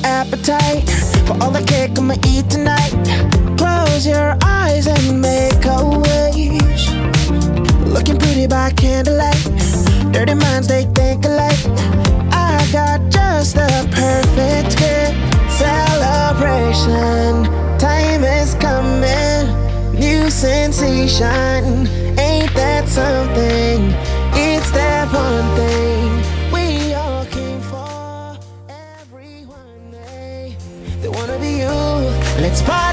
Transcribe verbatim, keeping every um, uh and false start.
appetite for all the cake I'ma eat tonight. Close your eyes and make a wish. Looking pretty by candlelight. Dirty minds, they think alike. I got just the perfect gift. Celebration, time is coming. New sensation, ain't that something? It's that one thing we all came for. Everyone, they, they wanna be you. Let's party.